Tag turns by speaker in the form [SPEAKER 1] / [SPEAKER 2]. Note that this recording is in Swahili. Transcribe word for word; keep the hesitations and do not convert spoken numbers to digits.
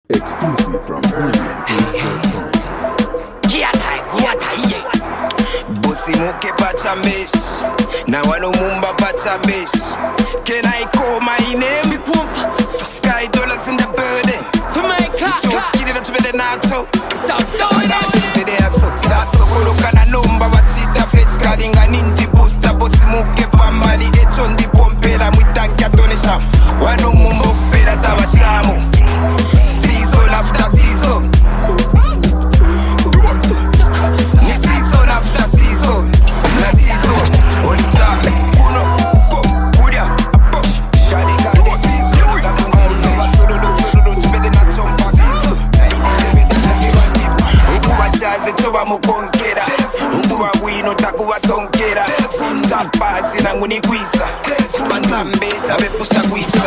[SPEAKER 1] Exclusive from Zurian Production.
[SPEAKER 2] Kiatai, kuatai, Bossy muke pachamesh. Na wano mumba pachamesh. Can I call my name? Sky dollars in the building.
[SPEAKER 3] For my car.
[SPEAKER 2] So skinny that you better not so.
[SPEAKER 3] Stop, stop,
[SPEAKER 2] stop. Saso kuruka na numba wachita fetch kalinga ninti booster. Bossy muke pamali echondi pompela mwitankia tonesha. Wano mumba upela tabashamu. Season after season. Ni season after season. Na season. Onita kuno uko kuria apo. Gali gali. Yoga kunzi. Solo solo chibede na chompa kizo. Uku wachaze choba mukonkera. Uku wa wino taku wa sonkera. Chapazi nangu ni kwisa. Banzambesha bepusha kwisa.